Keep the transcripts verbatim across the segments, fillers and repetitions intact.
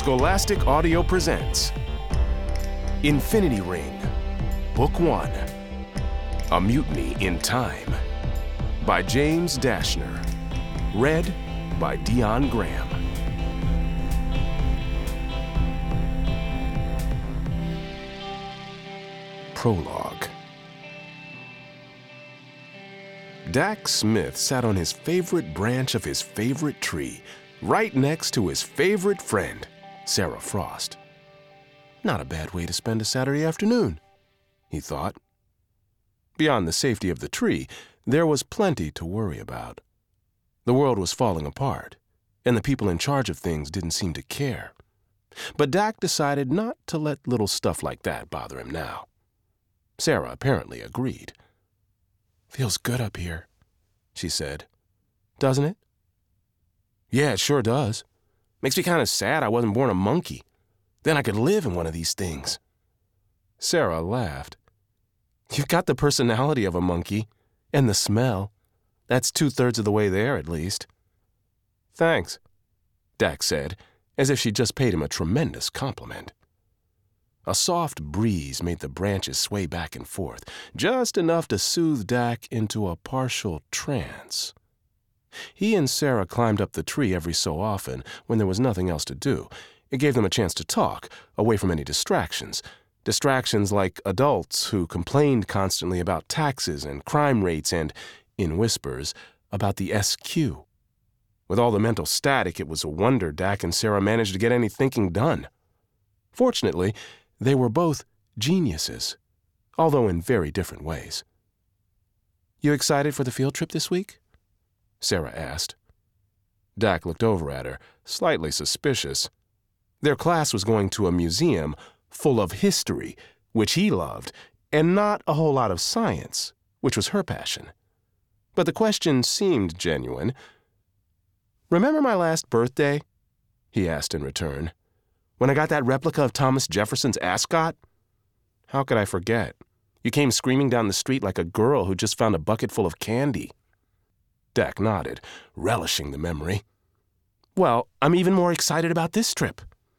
Scholastic Audio presents Infinity Ring, Book One, A Mutiny in Time, by James Dashner, read by Dion Graham. Prologue. Dak Smith sat on his favorite branch of his favorite tree, right next to his favorite friend, Sarah Frost. Not a bad way to spend a Saturday afternoon, he thought. Beyond the safety of the tree, there was plenty to worry about. The world was falling apart, and the people in charge of things didn't seem to care. But Dak decided not to let little stuff like that bother him now. Sarah apparently agreed. "Feels good up here," she said. "Doesn't it?" "Yeah, it sure does. Makes me kind of sad I wasn't born a monkey. Then I could live in one of these things." Sarah laughed. "You've got the personality of a monkey, and the smell. That's two-thirds of the way there, at least." "Thanks," Dak said, as if she'd just paid him a tremendous compliment. A soft breeze made the branches sway back and forth, just enough to soothe Dak into a partial trance. He and Sarah climbed up the tree every so often when there was nothing else to do. It gave them a chance to talk, away from any distractions. Distractions like adults who complained constantly about taxes and crime rates and, in whispers, about the S Q. With all the mental static, it was a wonder Dak and Sarah managed to get any thinking done. Fortunately, they were both geniuses, although in very different ways. "You excited for the field trip this week?" Sarah asked. Dak looked over at her, slightly suspicious. Their class was going to a museum full of history, which he loved, and not a whole lot of science, which was her passion. But the question seemed genuine. "Remember my last birthday?" he asked in return. "When I got that replica of Thomas Jefferson's ascot?" "How could I forget? You came screaming down the street like a girl who just found a bucket full of candy." Dak nodded, relishing the memory. "Well, I'm even more excited about this trip."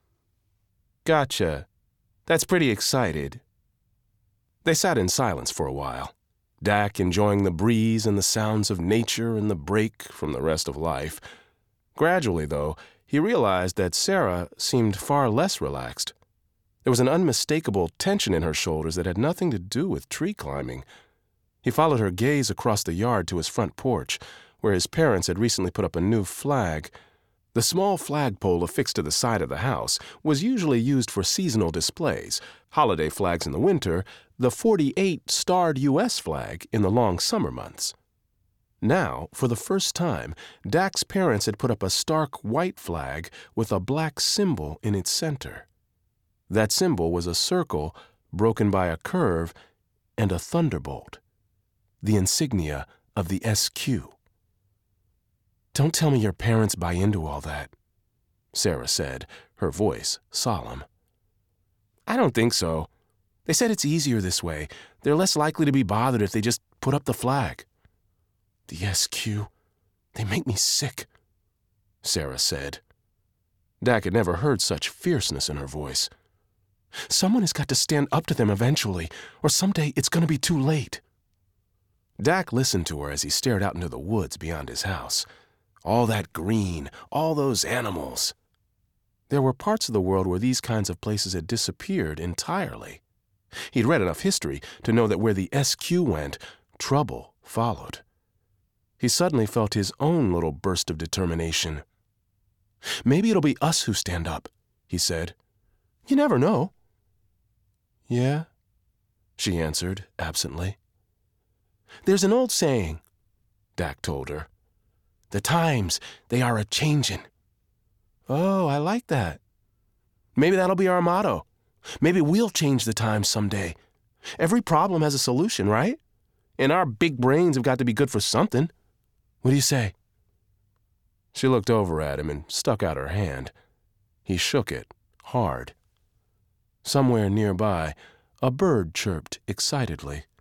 "Gotcha. That's pretty excited." They sat in silence for a while, Dak enjoying the breeze and the sounds of nature and the break from the rest of life. Gradually, though, he realized that Sarah seemed far less relaxed. There was an unmistakable tension in her shoulders that had nothing to do with tree climbing. He followed her gaze across the yard to his front porch, where his parents had recently put up a new flag. The small flagpole affixed to the side of the house was usually used for seasonal displays, holiday flags in the winter, the forty-eight starred U S flag in the long summer months. Now, for the first time, Dak's parents had put up a stark white flag with a black symbol in its center. That symbol was a circle broken by a curve and a thunderbolt, the insignia of the S Q. "Don't tell me your parents buy into all that," Sarah said, her voice solemn. "I don't think so. They said it's easier this way. They're less likely to be bothered if they just put up the flag." "The S Q, they make me sick," Sarah said. Dak had never heard such fierceness in her voice. "Someone has got to stand up to them eventually, or someday it's going to be too late." Dak listened to her as he stared out into the woods beyond his house. All that green, all those animals. There were parts of the world where these kinds of places had disappeared entirely. He'd read enough history to know that where the S Q went, trouble followed. He suddenly felt his own little burst of determination. "Maybe it'll be us who stand up," he said. "You never know." "Yeah," she answered absently. "There's an old saying," Dak told her. "The times, they are a-changin'." "Oh, I like that. Maybe that'll be our motto. Maybe we'll change the times someday. Every problem has a solution, right? And our big brains have got to be good for something. What do you say?" She looked over at him and stuck out her hand. He shook it, hard. Somewhere nearby, a bird chirped excitedly.